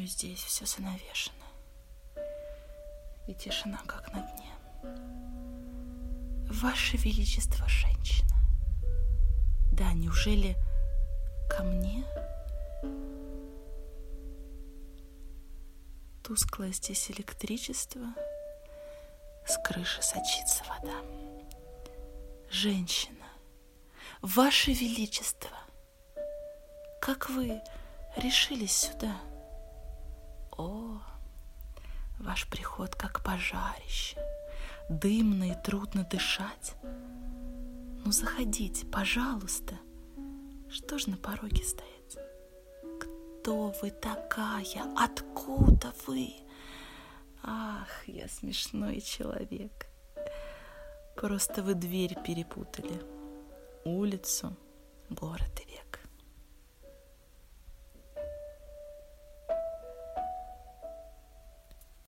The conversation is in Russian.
здесь все занавешено, и тишина как на дне. Ваше Величество, женщина. Да, неужели ко мне? Тусклое здесь электричество, с крыши сочится вода. Женщина, Ваше Величество, как вы решились сюда? О, ваш приход как пожарище, дымно и трудно дышать. Ну, заходите, пожалуйста. Что ж на пороге стоять? Кто вы такая? Откуда вы? Ах, я смешной человек. Просто вы дверь перепутали. Улицу, город и век.